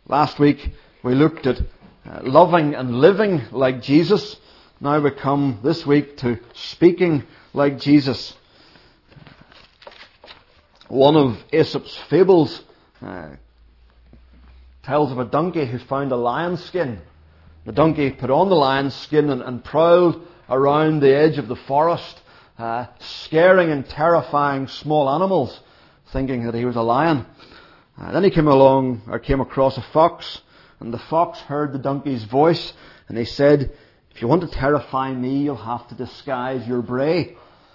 Last week we looked at loving and living like Jesus. Now we come this week to speaking like Jesus. One of Aesop's fables tells of a donkey who found a lion's skin. The donkey put on the lion's skin and prowled around the edge of the forest, scaring and terrifying small animals, thinking that he was a lion. Then he came across a fox, and the fox heard the donkey's voice, and he said, "If you want to terrify me, you'll have to disguise your bray."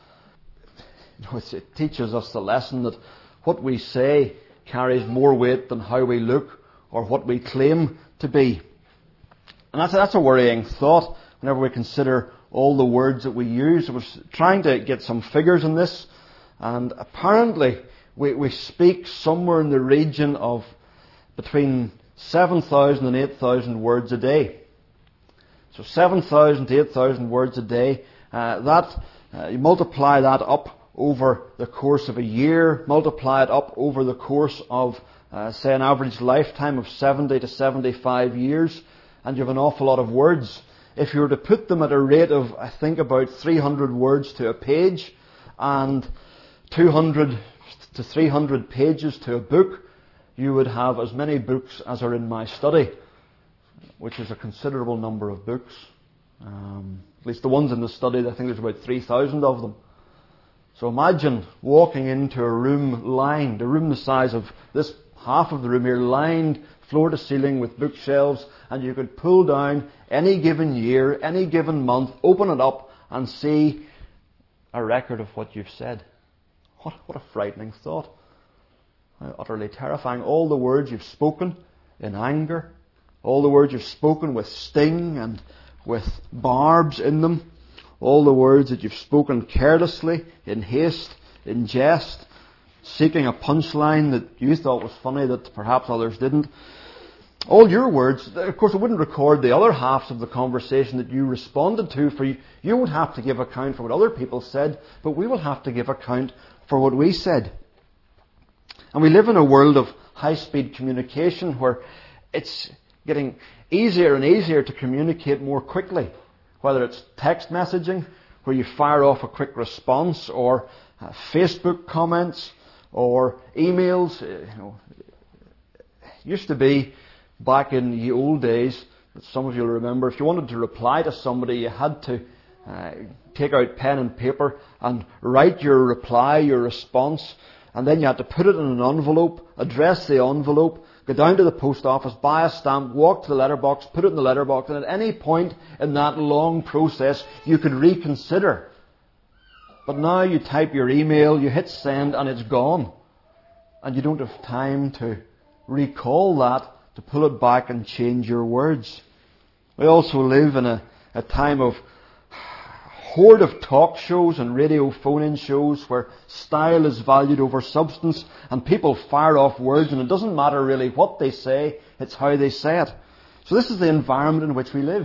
It teaches us the lesson that what we say carries more weight than how we look or what we claim to be. And that's a worrying thought whenever we consider all the words that we use. I was trying to get some figures on this, and apparently we speak somewhere in the region of between 7,000 and 8,000 words a day. So 7,000 to 8,000 words a day. You multiply that up over the course of a year, multiply it up over the course of, say, an average lifetime of 70 to 75 years, and you have an awful lot of words. If you were to put them at a rate of, I think, about 300 words to a page, and 200 to 300 pages to a book, you would have as many books as are in my study, which is a considerable number of books. At least the ones in the study, I think there's about 3,000 of them. So imagine walking into a room the room the size of this half of the room here, lined floor to ceiling with bookshelves, and you could pull down any given year, any given month, open it up and see a record of what you've said. What a frightening thought. How utterly terrifying. All the words you've spoken in anger, all the words you've spoken with sting and with barbs in them, all the words that you've spoken carelessly, in haste, in jest, seeking a punchline that you thought was funny that perhaps others didn't. All your words, of course, it wouldn't record the other halves of the conversation that you responded to, for you won't have to give account for what other people said, but we will have to give account for what we said. And we live in a world of high-speed communication where it's getting easier and easier to communicate more quickly. Whether it's text messaging, where you fire off a quick response, or Facebook comments, or emails. It used to be, back in the old days, that some of you will remember, if you wanted to reply to somebody, you had to take out pen and paper and write your reply, your response, and then you had to put it in an envelope, address the envelope, go down to the post office, buy a stamp, walk to the letterbox, put it in the letterbox, and at any point in that long process, you could reconsider. But now you type your email, you hit send, and it's gone. And you don't have time to recall that, to pull it back and change your words. We also live in a time of horde of talk shows and radio phone-in shows where style is valued over substance, and people fire off words, and it doesn't matter really what they say, it's how they say it. So this is the environment in which we live.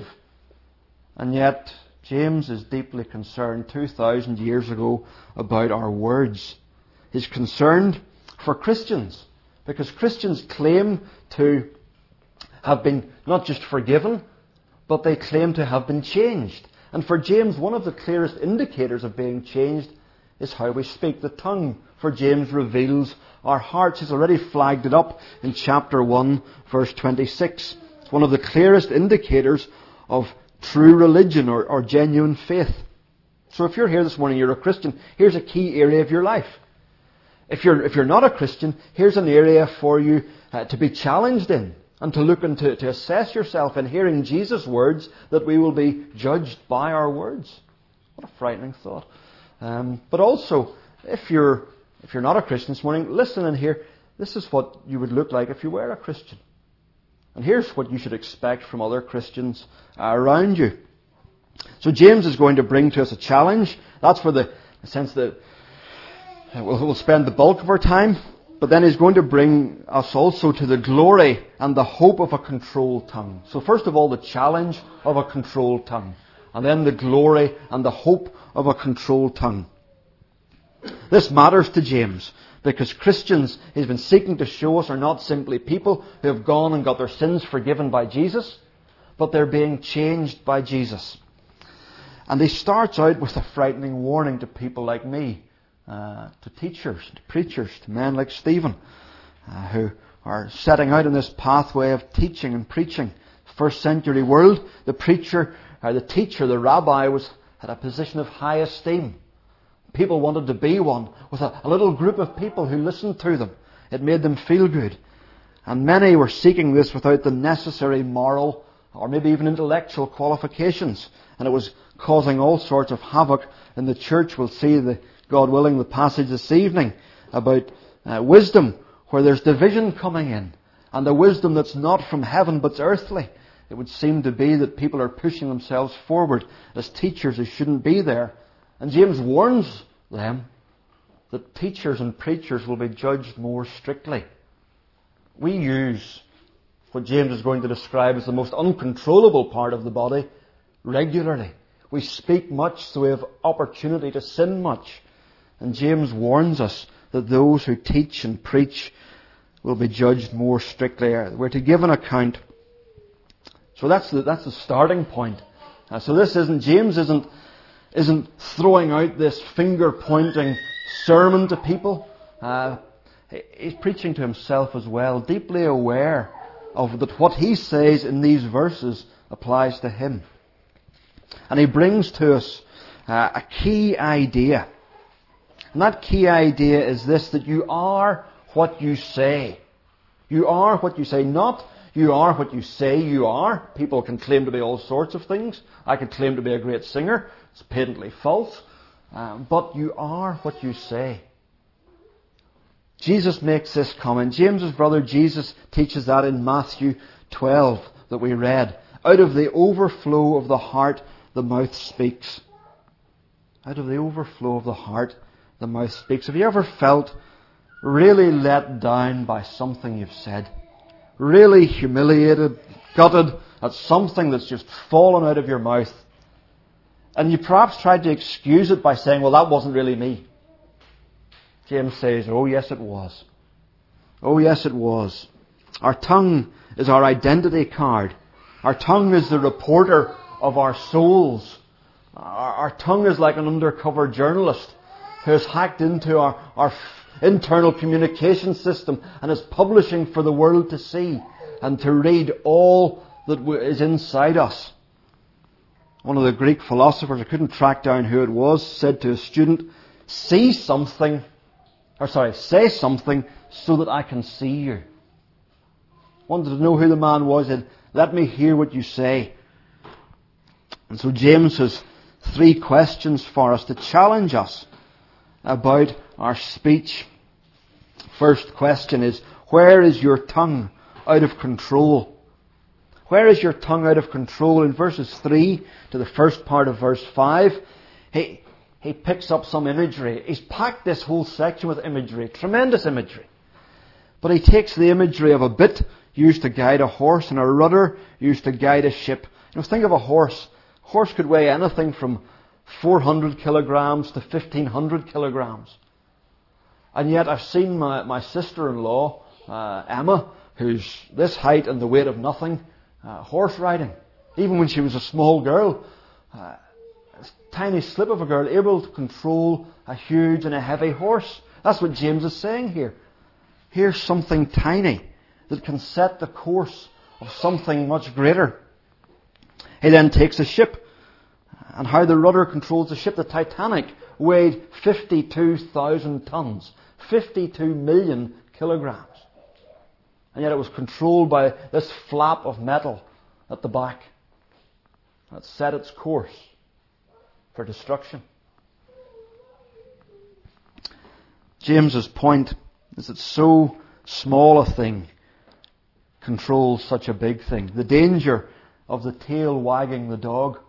And yet, James is deeply concerned 2,000 years ago about our words. He's concerned for Christians, because Christians claim to have been not just forgiven, but they claim to have been changed. And for James, one of the clearest indicators of being changed is how we speak. The tongue, for James, reveals our hearts. He's already flagged it up in chapter 1, verse 26. It's one of the clearest indicators of true religion or genuine faith. So if you're here this morning, you're a Christian, here's a key area of your life. If you're not a Christian, here's an area for you to be challenged in, and to look and to assess yourself in hearing Jesus' words, that we will be judged by our words. What a frightening thought. But also, if you're not a Christian this morning, listen and hear, this is what you would look like if you were a Christian. And here's what you should expect from other Christians around you. So James is going to bring to us a challenge. That's for the sense that we'll spend the bulk of our time. But then he's going to bring us also to the glory and the hope of a controlled tongue. So first of all, the challenge of a controlled tongue. And then the glory and the hope of a controlled tongue. This matters to James Because Christians, he's been seeking to show us, are not simply people who have gone and got their sins forgiven by Jesus, but they're being changed by Jesus. And he starts out with a frightening warning to people like me, to teachers, to preachers, to men like Stephen, who are setting out in this pathway of teaching and preaching. First century world, the preacher, or the teacher, the rabbi, had a position of high esteem. People wanted to be one, with a little group of people who listened to them. It made them feel good. And many were seeking this without the necessary moral or maybe even intellectual qualifications. And it was causing all sorts of havoc in the church. We'll see, God willing, the passage this evening about wisdom, where there's division coming in. And the wisdom that's not from heaven but's earthly. It would seem to be that people are pushing themselves forward as teachers who shouldn't be there. And James warns them that teachers and preachers will be judged more strictly. We use what James is going to describe as the most uncontrollable part of the body regularly. We speak much, so we have opportunity to sin much. And James warns us that those who teach and preach will be judged more strictly. We're to give an account. So that's the starting point. So James isn't throwing out this finger-pointing sermon to people. He's preaching to himself as well, deeply aware of that what he says in these verses applies to him. And he brings to us a key idea. And that key idea is this, that you are what you say. You are what you say, not you are what you say you are. People can claim to be all sorts of things. I could claim to be a great singer. It's patently false. But you are what you say. Jesus makes this comment. James's brother Jesus teaches that in Matthew 12 that we read. Out of the overflow of the heart, the mouth speaks. Out of the overflow of the heart, the mouth speaks. Have you ever felt really let down by something you've said? Really humiliated, gutted at something that's just fallen out of your mouth? And you perhaps tried to excuse it by saying, well, that wasn't really me. James says, oh yes it was. Oh yes it was. Our tongue is our identity card. Our tongue is the reporter of our souls. Our tongue is like an undercover journalist who has hacked into our internal communication system and is publishing for the world to see and to read all that is inside us. One of the Greek philosophers, I couldn't track down who it was, said to a student, say something so that I can see you. Wanted to know who the man was, and let me hear what you say. And so James has 3 questions for us to challenge us about our speech. First question is, where is your tongue out of control? Where is your tongue out of control? In verses 3 to the first part of verse 5, he picks up some imagery. He's packed this whole section with imagery, tremendous imagery. But he takes the imagery of a bit used to guide a horse and a rudder used to guide a ship. Think of a horse. A horse could weigh anything from 400 kilograms to 1,500 kilograms. And yet I've seen my sister-in-law, Emma, who's this height and the weight of nothing, horse riding. Even when she was a small girl, a tiny slip of a girl, able to control a huge and a heavy horse. That's what James is saying here. Here's something tiny that can set the course of something much greater. He then takes a ship, and how the rudder controls the ship. The Titanic weighed 52,000 tons, 52 million kilograms. And yet it was controlled by this flap of metal at the back that set its course for destruction. James's point is that so small a thing controls such a big thing. The danger of the tail wagging the dog.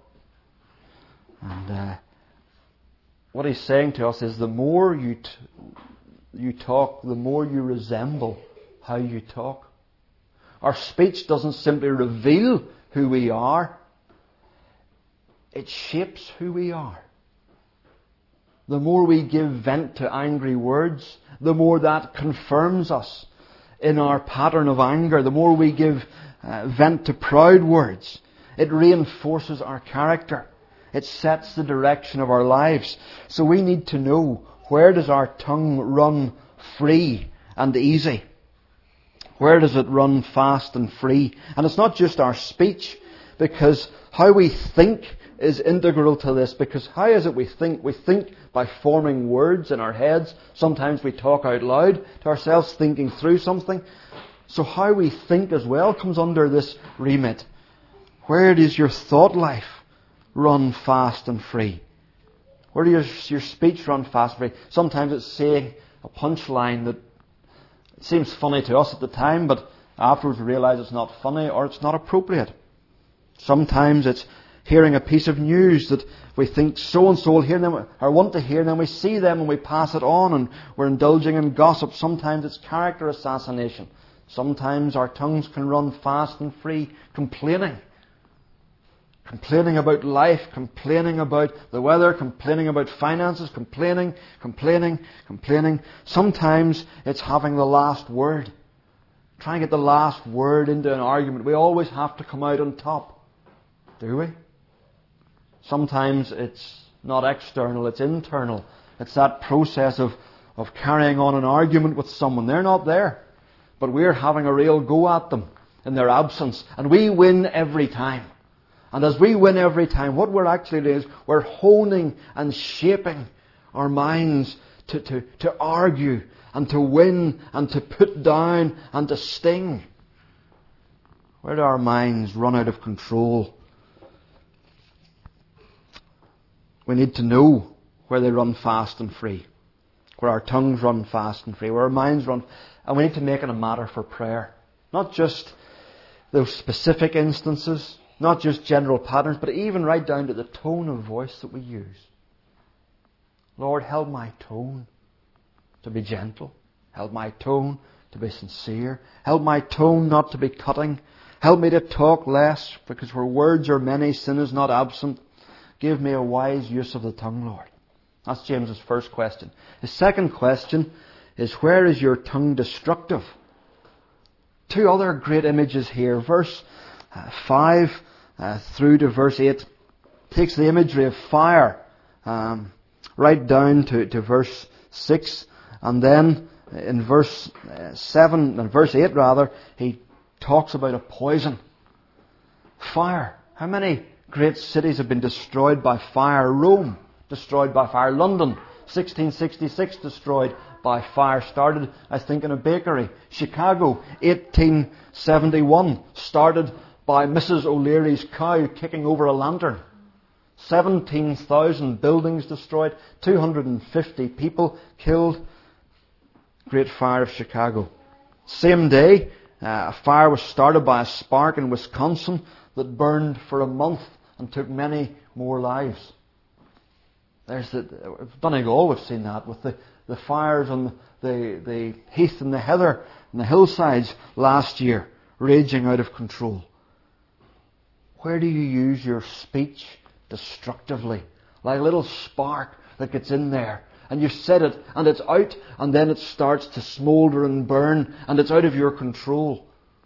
And what he's saying to us is the more you talk, the more you resemble how you talk. Our speech doesn't simply reveal who we are. It shapes who we are. the more we give vent to angry words, the more that confirms us in our pattern of anger. The more we give vent to proud words, it reinforces our character. It sets the direction of our lives. So we need to know, where does our tongue run free and easy? Where does it run fast and free? And it's not just our speech, because how we think is integral to this. Because how is it we think? We think by forming words in our heads. Sometimes we talk out loud to ourselves, thinking through something. So how we think as well comes under this remit. Where does your thought life run fast and free? Where does your speech run fast and free? Sometimes it's saying a punchline that seems funny to us at the time, but afterwards we realise it's not funny or it's not appropriate. Sometimes it's hearing a piece of news that we think so-and-so will hear them or want to hear, and then we see them and we pass it on and we're indulging in gossip. Sometimes it's character assassination. Sometimes our tongues can run fast and free, complaining. Complaining about life, complaining about the weather, complaining about finances, complaining. Sometimes it's having the last word. Try and get the last word into an argument. We always have to come out on top. Do we? Sometimes it's not external, it's internal. It's that process of carrying on an argument with someone. They're not there, but we're having a real go at them in their absence. And we win every time. And as we win every time, what we're actually doing is we're honing and shaping our minds to argue and to win and to put down and to sting. Where do our minds run out of control? We need to know where they run fast and free. Where our tongues run fast and free. Where our minds run. And we need to make it a matter for prayer. Not just those specific instances. Not just general patterns, but even right down to the tone of voice that we use. Lord, help my tone to be gentle. Help my tone to be sincere. Help my tone not to be cutting. Help me to talk less, because where words are many, sin is not absent. Give me a wise use of the tongue, Lord. That's James's first question. His second question is, where is your tongue destructive? Two other great images here. Verse 5 through to verse 8 takes the imagery of fire right down to verse 6, and then in verse 7 and verse 8 rather, he talks about a poison. Fire. How many great cities have been destroyed by fire? Rome, destroyed by fire. London, 1666, destroyed by fire. Started, I think, in a bakery. Chicago, 1871, started by Mrs. O'Leary's cow kicking over a lantern. 17,000 buildings destroyed. 250 people killed. Great Fire of Chicago. Same day, a fire was started by a spark in Wisconsin that burned for a month and took many more lives. There's Donegal, we've seen that with the fires on the heath and the heather and the hillsides last year, raging out of control. Where do you use your speech destructively? Like a little spark that gets in there, and you set it, and it's out, and then it starts to smoulder and burn, and it's out of your control.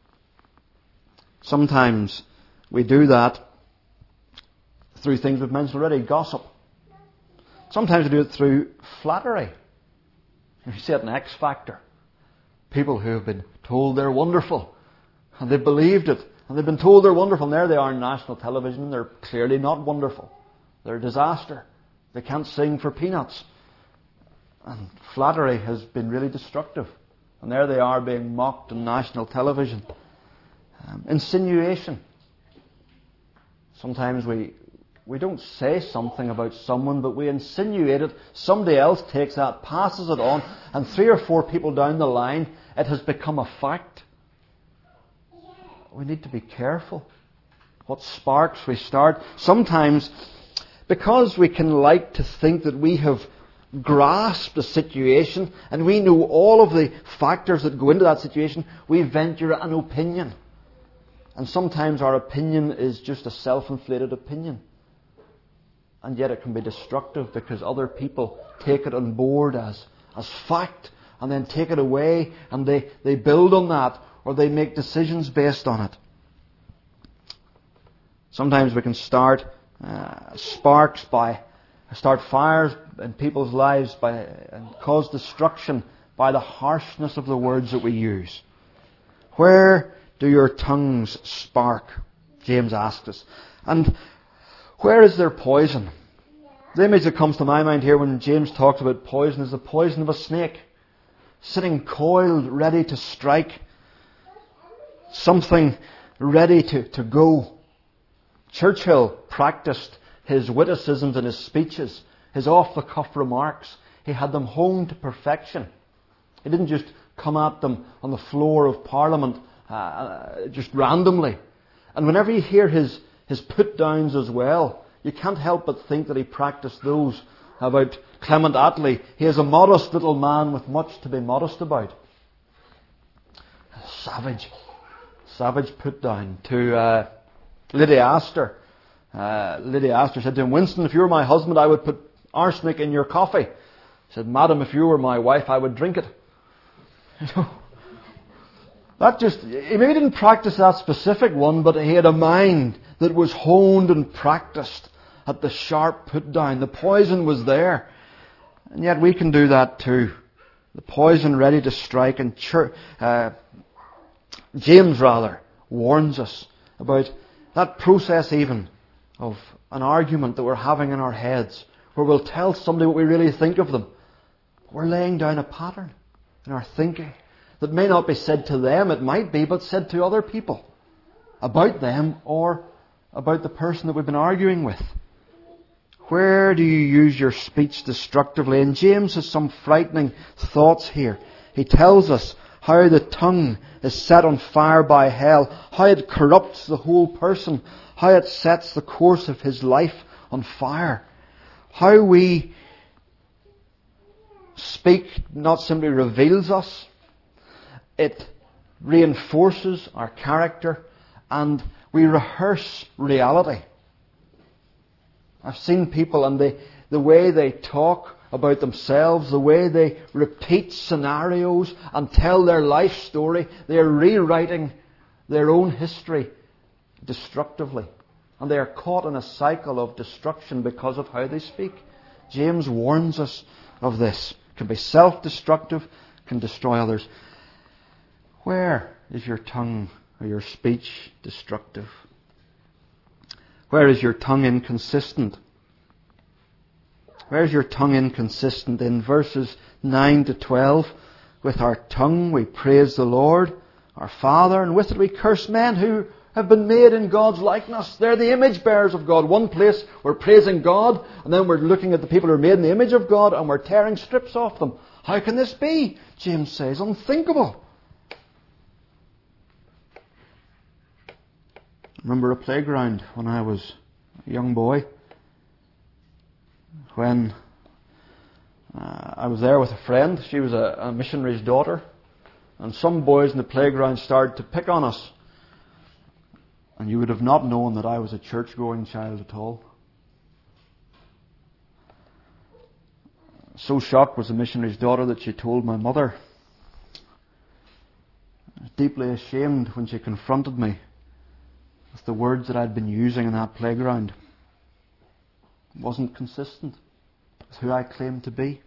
Sometimes we do that through things we've mentioned already, gossip. Sometimes we do it through flattery. You see it in X Factor. People who have been told they're wonderful, and they've believed it, and they've been told they're wonderful, and there they are on national television, and they're clearly not wonderful. They're a disaster. They can't sing for peanuts. And flattery has been really destructive. And there they are being mocked on national television. Insinuation. Sometimes we don't say something about someone, but we insinuate it. Somebody else takes that, passes it on, and 3 or 4 people down the line, it has become a fact. We need to be careful what sparks we start. Sometimes, because we can like to think that we have grasped a situation and we know all of the factors that go into that situation, we venture an opinion. And sometimes our opinion is just a self-inflated opinion. and yet it can be destructive because other people take it on board as fact and then take it away and they build on that or they make decisions based on it. Sometimes we can start fires in people's lives and cause destruction by the harshness of the words that we use. Where do your tongues spark? James asks us. And where is there poison? The image that comes to my mind here when James talks about poison is the poison of a snake, sitting coiled, ready to strike. Something ready to go. Churchill practiced his witticisms and his speeches, his off-the-cuff remarks. He had them honed to perfection. He didn't just come at them on the floor of Parliament just randomly. And whenever you hear his put-downs as well, you can't help but think that he practiced those about Clement Attlee. He is a modest little man with much to be modest about. Savage put-down to Lydia Astor. Lydia Astor said to him, "Winston, if you were my husband, I would put arsenic in your coffee." He said, "Madam, if you were my wife, I would drink it." He maybe didn't practice that specific one, but he had a mind that was honed and practiced at the sharp put down. The poison was there. And yet we can do that too. The poison ready to strike. And James warns us about that process even of an argument that we're having in our heads, where we'll tell somebody what we really think of them. We're laying down a pattern in our thinking that may not be said to them, it might be, but said to other people about them or about the person that we've been arguing with. Where do you use your speech destructively? And James has some frightening thoughts here. He tells us how the tongue is set on fire by hell, how it corrupts the whole person, how it sets the course of his life on fire. How we speak not simply reveals us, it reinforces our character, and we rehearse reality. I've seen people and the way they talk about themselves, the way they repeat scenarios and tell their life story, they're rewriting their own history destructively. And they are caught in a cycle of destruction because of how they speak. James warns us of this. It can be self-destructive, can destroy others. Where is your tongue or your speech destructive? Where is your tongue inconsistent? Where is your tongue inconsistent? In verses 9 to 12, with our tongue we praise the Lord, our Father, and with it we curse men who have been made in God's likeness. They're the image bearers of God. One place we're praising God, and then we're looking at the people who are made in the image of God, and we're tearing strips off them. How can this be? James says, unthinkable. I remember a playground when I was a young boy, when I was there with a friend. She was a missionary's daughter, and some boys in the playground started to pick on us. And you would have not known that I was a church-going child at all. So shocked was the missionary's daughter that she told my mother. I was deeply ashamed when she confronted me with the words that I'd been using in that playground. It wasn't consistent with who I claimed to be.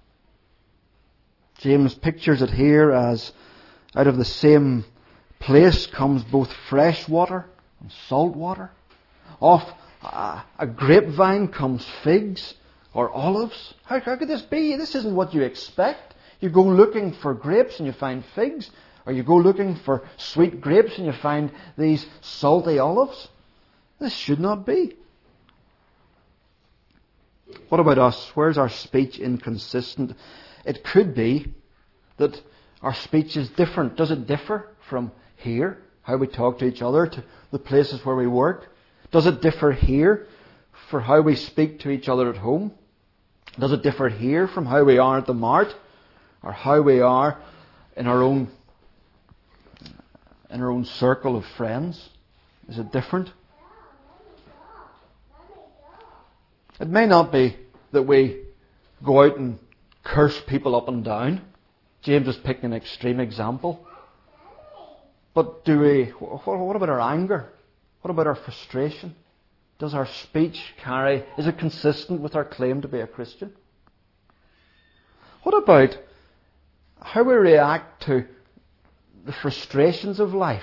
James pictures it here as out of the same place comes both fresh water and salt water. Off a grapevine comes figs or olives. How could this be? This isn't what you expect. You go looking for grapes and you find figs. Or you go looking for sweet grapes and you find these salty olives. This should not be. What about us? Where's our speech inconsistent? It could be that our speech is different. Does it differ from here, how we talk to each other, to the places where we work? Does it differ here for how we speak to each other at home? Does it differ here from how we are at the mart, or how we are in our own circle of friends? Is it different? It may not be that we go out and curse people up and down. James is picking an extreme example. But what about our anger? What about our frustration? Does our speech is it consistent with our claim to be a Christian? What about how we react to the frustrations of life?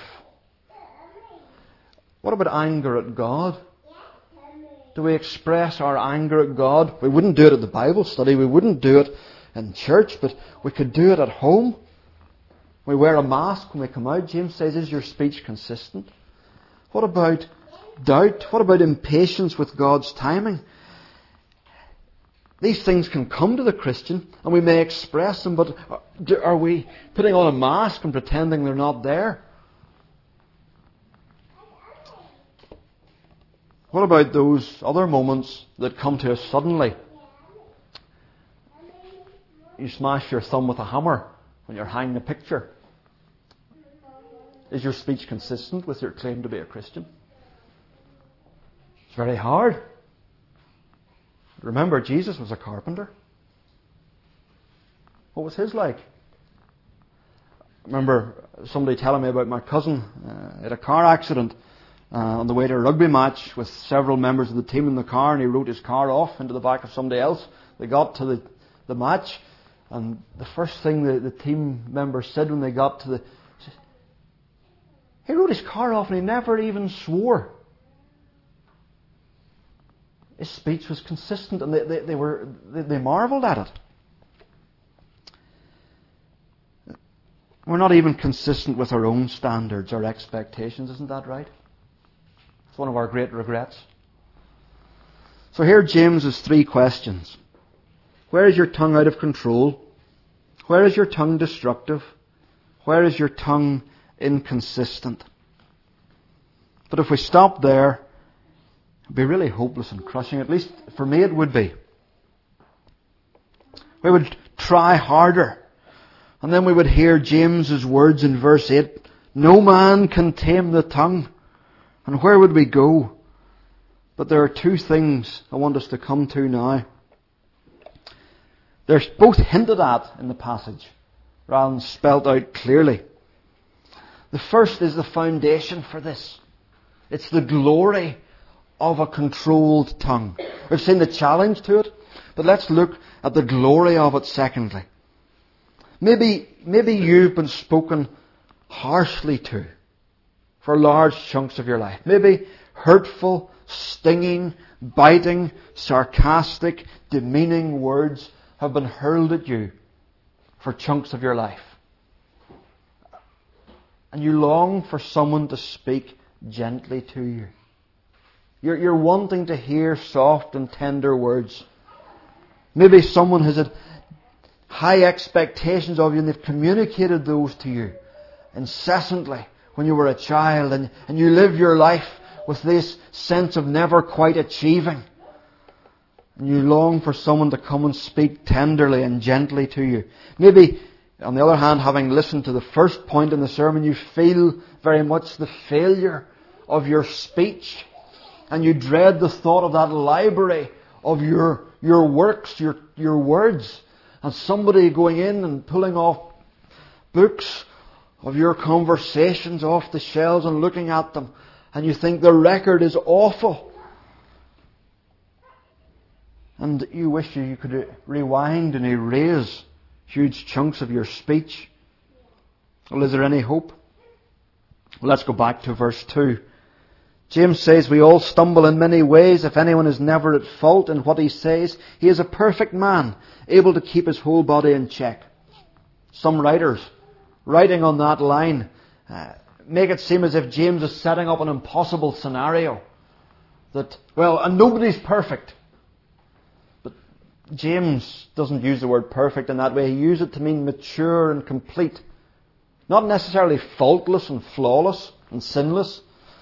What about anger at God? Do we express our anger at God? We wouldn't do it at the Bible study. We wouldn't do it in church, but we could do it at home. We wear a mask when we come out. James says, is your speech consistent? What about doubt? What about impatience with God's timing? These things can come to the Christian, and we may express them, but are we putting on a mask and pretending they're not there? What about those other moments that come to us suddenly? You smash your thumb with a hammer when you're hanging a picture. Is your speech consistent with your claim to be a Christian? It's very hard. Remember, Jesus was a carpenter. What was his like? I remember somebody telling me about my cousin had a car accident on the way to a rugby match with several members of the team in the car, and he wrote his car off into the back of somebody else. They got to the match, and the first thing the team members said when they got to he wrote his car off and he never even swore. His speech was consistent, and they marvelled at it. We're not even consistent with our own standards, our expectations, isn't that right? It's one of our great regrets. So here James has 3 questions. Where is your tongue out of control? Where is your tongue destructive? Where is your tongue inconsistent? But if we stop there, it'd be really hopeless and crushing. At least for me it would be. We would try harder. And then we would hear James's words in verse 8. No man can tame the tongue. And where would we go? But there are 2 things I want us to come to now. They're both hinted at in the passage, rather than spelt out clearly. The first is the foundation for this. It's the glory of a controlled tongue. We've seen the challenge to it, but let's look at the glory of it secondly. Maybe you've been spoken harshly to for large chunks of your life. Maybe hurtful, stinging, biting, sarcastic, demeaning words have been hurled at you for chunks of your life. And you long for someone to speak gently to you. You're wanting to hear soft and tender words. Maybe someone has had high expectations of you and they've communicated those to you incessantly when you were a child, and you live your life with this sense of never quite achieving. And you long for someone to come and speak tenderly and gently to you. Maybe, on the other hand, having listened to the first point in the sermon, you feel very much the failure of your speech, and you dread the thought of that library of your works, your words, and somebody going in and pulling off books of your conversations off the shelves and looking at them, and you think the record is awful. And you wish you could rewind and erase huge chunks of your speech. Well, is there any hope? Well, let's go back to verse 2. James says, we all stumble in many ways. If anyone is never at fault in what he says, he is a perfect man, able to keep his whole body in check. Some writers, writing on that line, make it seem as if James is setting up an impossible scenario. And nobody's perfect. But James doesn't use the word perfect in that way. He uses it to mean mature and complete. Not necessarily faultless and flawless and sinless.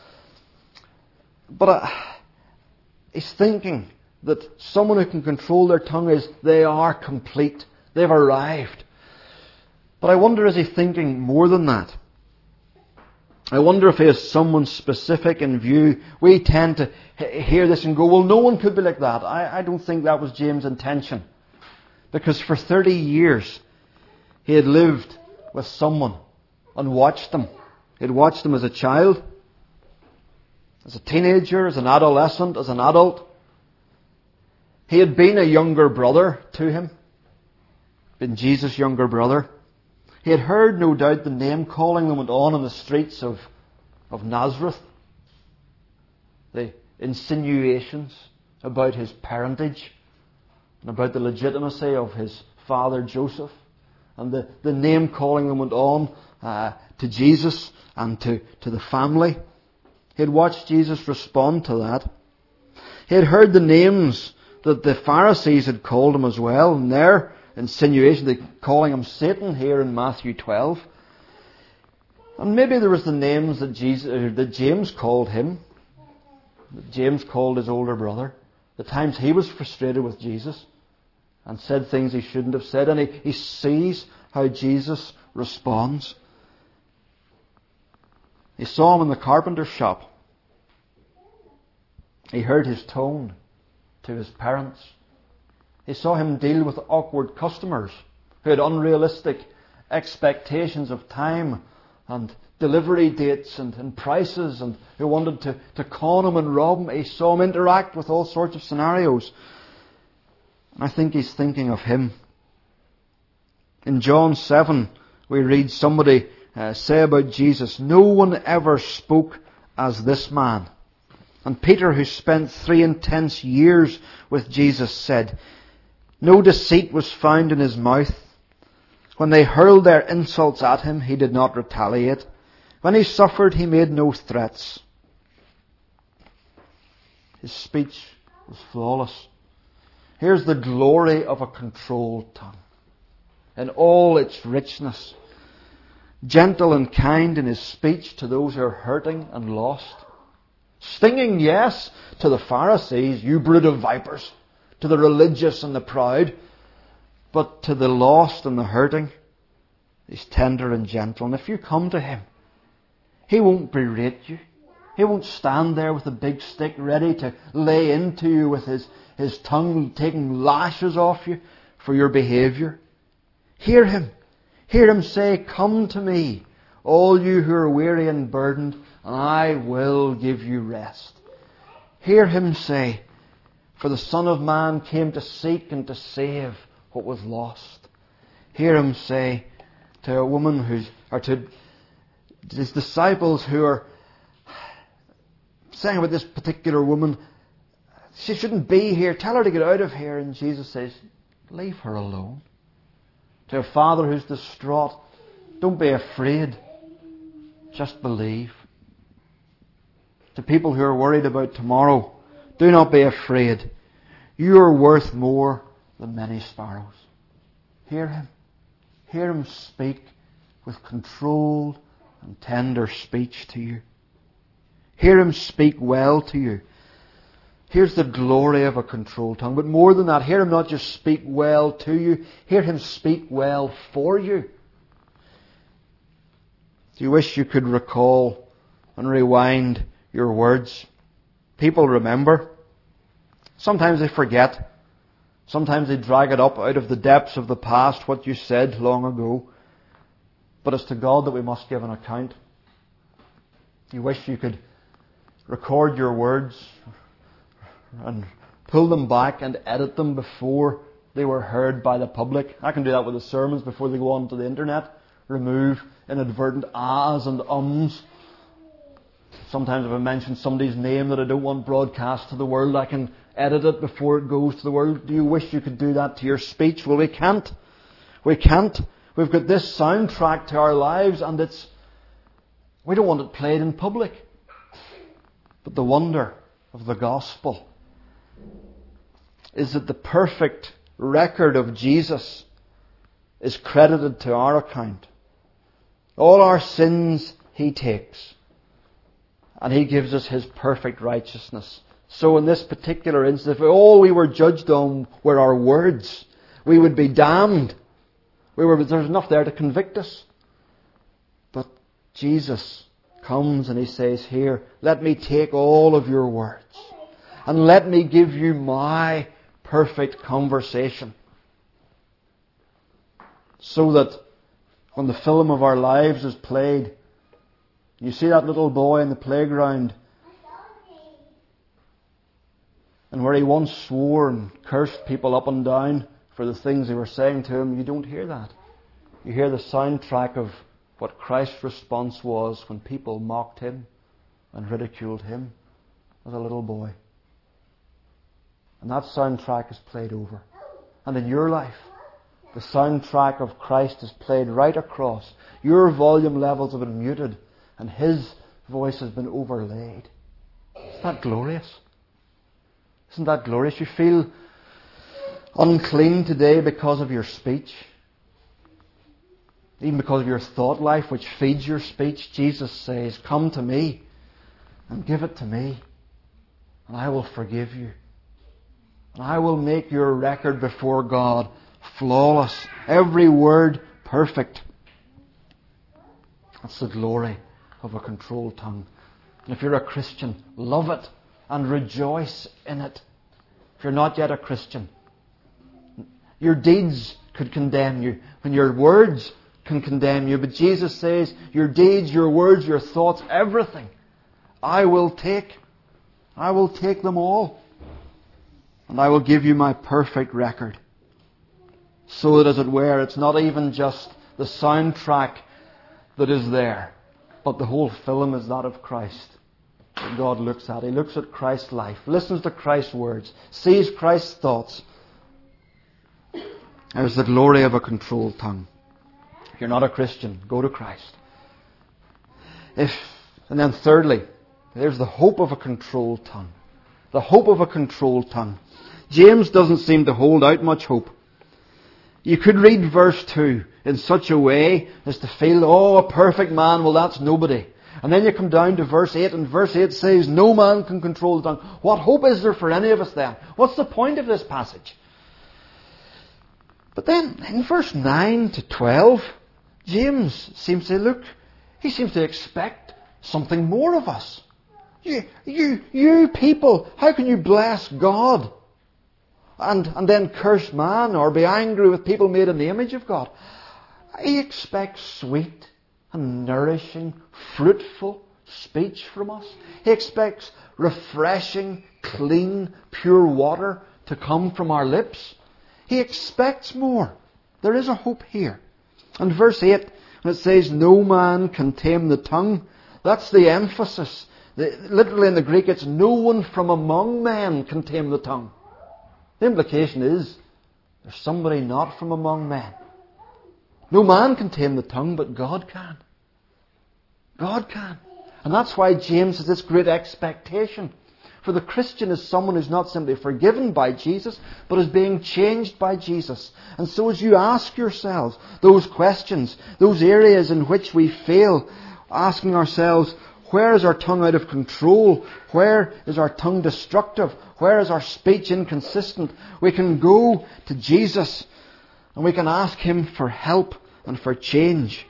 But he's thinking that someone who can control their tongue they are complete. They've arrived. But I wonder, is he thinking more than that? I wonder if he has someone specific in view. We tend to hear this and go, well, no one could be like that. I don't think that was James' intention. Because for 30 years, he had lived with someone and watched them. He had watched them as a child, as a teenager, as an adolescent, as an adult. He had been a younger brother to him, been Jesus' younger brother. He had heard, no doubt, the name calling that went on in the streets of Nazareth. The insinuations about his parentage and about the legitimacy of his father Joseph. And the name calling that went on to Jesus and to the family. He had watched Jesus respond to that. He had heard the names that the Pharisees had called him as well, and their insinuation, they calling him Satan here in Matthew 12. And maybe there was the names that James called him, that James called his older brother, the times he was frustrated with Jesus and said things he shouldn't have said, and he sees how Jesus responds. He saw him in the carpenter's shop. He heard his tone to his parents. He saw him deal with awkward customers who had unrealistic expectations of time and delivery dates and prices, and who wanted to con him and rob him. He saw him interact with all sorts of scenarios. And I think he's thinking of him. In John 7, we read somebody say about Jesus, "No one ever spoke as this man." And Peter, who spent 3 intense years with Jesus, said, "No deceit was found in his mouth. When they hurled their insults at him, he did not retaliate. When he suffered, he made no threats." His speech was flawless. Here's the glory of a controlled tongue in all its richness. Gentle and kind in his speech to those who are hurting and lost. Stinging, yes, to the Pharisees, "You brood of vipers," to the religious and the proud. But to the lost and the hurting, he's tender and gentle. And if you come to him, he won't berate you. He won't stand there with a big stick ready to lay into you with his tongue taking lashes off you for your behaviour. Hear him. Hear him say, "Come to me, all you who are weary and burdened, and I will give you rest." Hear him say, "For the Son of Man came to seek and to save what was lost." Hear him say to a woman to his disciples who are saying about this particular woman, "She shouldn't be here, tell her to get out of here." And Jesus says, "Leave her alone." To a father who's distraught, "Don't be afraid, just believe." To people who are worried about tomorrow, "Do not be afraid. You are worth more than many sparrows." Hear him. Hear him speak with controlled and tender speech to you. Hear him speak well to you. Here's the glory of a controlled tongue. But more than that, hear him not just speak well to you, hear him speak well for you. Do you wish you could recall and rewind your words? People remember. Sometimes they forget. Sometimes they drag it up out of the depths of the past, what you said long ago. But it's to God that we must give an account. You wish you could record your words and pull them back and edit them before they were heard by the public. I can do that with the sermons before they go onto the internet. Remove inadvertent ahs and ums. Sometimes if I mention somebody's name that I don't want broadcast to the world, I can edit it before it goes to the world. Do you wish you could do that to your speech? Well, we can't. We can't. We've got this soundtrack to our lives, and we don't want it played in public. But the wonder of the gospel is that the perfect record of Jesus is credited to our account. All our sins he takes, and he gives us his perfect righteousness. So in this particular instance, if all we were judged on were our words, we would be damned. There's enough there to convict us. But Jesus comes and he says, here, let me take all of your words and let me give you my perfect conversation. So that when the film of our lives is played, you see that little boy in the playground, and where he once swore and cursed people up and down for the things they were saying to him, you don't hear that. You hear the soundtrack of what Christ's response was when people mocked him and ridiculed him as a little boy. And that soundtrack is played over. And in your life, the soundtrack of Christ is played right across. Your volume levels have been muted and His voice has been overlaid. Isn't that glorious? Isn't that glorious? You feel unclean today because of your speech. Even because of your thought life, which feeds your speech. Jesus says, come to me and give it to me, and I will forgive you. And I will make your record before God flawless. Every word perfect. That's the glory of a controlled tongue. And if you're a Christian, love it and rejoice in it. If you're not yet a Christian, your deeds could condemn you, when your words can condemn you. But Jesus says, your deeds, your words, your thoughts, everything, I will take. I will take them all. And I will give you my perfect record. So that, as it were, it's not even just the soundtrack that is there, but the whole film is that of Christ that God looks at. He looks at Christ's life, listens to Christ's words, sees Christ's thoughts. There's the glory of a controlled tongue. If you're not a Christian, go to Christ. And then thirdly, there's the hope of a controlled tongue. The hope of a controlled tongue. James doesn't seem to hold out much hope. You could read verse 2 in such a way as to feel, oh, a perfect man, well, that's nobody. And then you come down to verse 8, and verse 8 says, no man can control the tongue. What hope is there for any of us then? What's the point of this passage? But then, in verse 9 to 12, James seems to he seems to expect something more of us. You people, how can you bless God? And then curse man or be angry with people made in the image of God? He expects sweet and nourishing, fruitful speech from us. He expects refreshing, clean, pure water to come from our lips. He expects more. There is a hope here. And verse 8, when it says, no man can tame the tongue, that's the emphasis. Literally in the Greek, it's no one from among men can tame the tongue. The implication is, there's somebody not from among men. No man can tame the tongue, but God can. God can. And that's why James has this great expectation. For the Christian is someone who's not simply forgiven by Jesus, but is being changed by Jesus. And so as you ask yourselves those questions, those areas in which we fail, asking ourselves, where is our tongue out of control? Where is our tongue destructive? Where is our speech inconsistent? We can go to Jesus and we can ask Him for help and for change.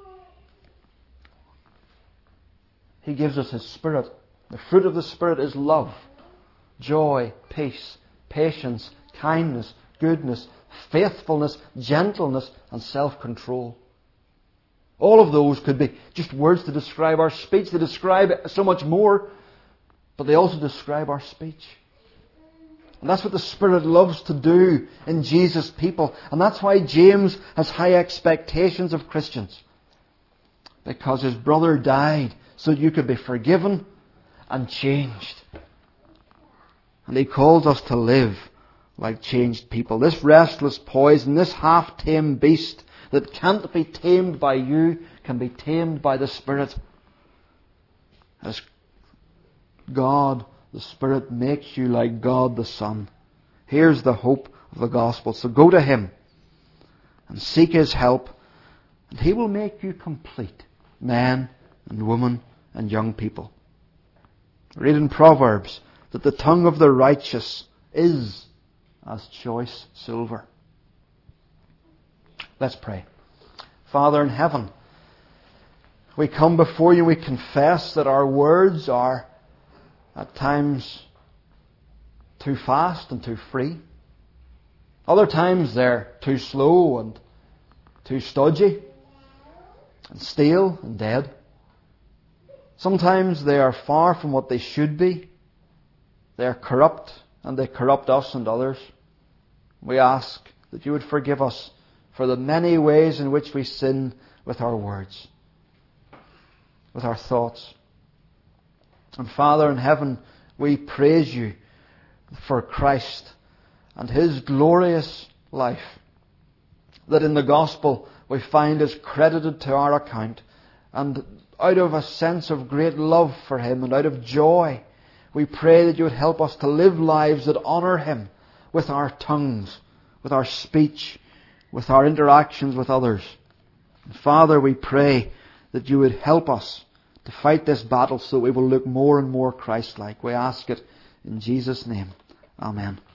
He gives us His Spirit. The fruit of the Spirit is love, joy, peace, patience, kindness, goodness, faithfulness, gentleness, and self-control. All of those could be just words to describe our speech. They describe so much more, but they also describe our speech. And that's what the Spirit loves to do in Jesus' people. And that's why James has high expectations of Christians. Because his brother died so that you could be forgiven and changed. And he calls us to live like changed people. This restless poison, this half-tamed beast that can't be tamed by you, can be tamed by the Spirit. As God, the Spirit, makes you like God the Son. Here's the hope of the gospel. So go to Him and seek His help, and He will make you complete, man and woman and young people. Read in Proverbs that the tongue of the righteous is as choice silver. Let's pray. Father in heaven, We come before you, we confess that our words are at times too fast and too free. Other times they're too slow and too stodgy and stale and dead. Sometimes they are far from what they should be. They are corrupt and they corrupt us and others. We ask that you would forgive us for the many ways in which we sin with our words, with our thoughts. And Father in heaven, we praise you for Christ and His glorious life, that in the gospel we find is credited to our account. And out of a sense of great love for Him and out of joy, we pray that you would help us to live lives that honour Him with our tongues, with our speech, with our interactions with others. And Father, we pray that you would help us to fight this battle so that we will look more and more Christ-like. We ask it in Jesus' name. Amen.